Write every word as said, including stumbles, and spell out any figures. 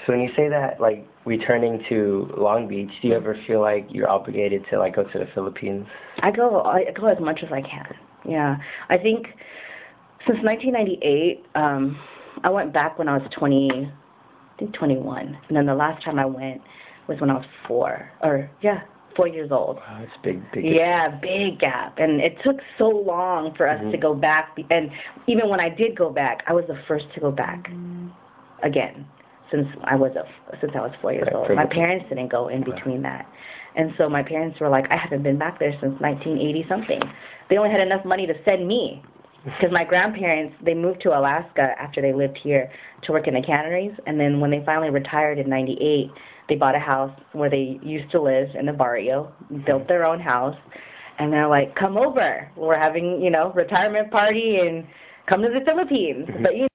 So when you say that, like, returning to Long Beach, do you ever feel like you're obligated to, like, go to the Philippines? I go I go as much as I can. Yeah. I think since nineteen ninety-eight, um, I went back when I was twenty, I think twenty-one. And then the last time I went was when I was four. Or, yeah, four years old. Wow, that's big, big. Yeah, big gap. And it took so long for us mm-hmm. to go back. And even when I did go back, I was the first to go back again since I was a, since I was four years old. My parents didn't go in between that. And so my parents were like, I haven't been back there since nineteen eighty something. They only had enough money to send me. Because my grandparents, they moved to Alaska after they lived here to work in the canneries. And then when they finally retired in ninety-eight, they bought a house where they used to live in the barrio, built their own house. And they're like, come over. We're having, you know, retirement party and come to the Philippines. Mm-hmm. But, you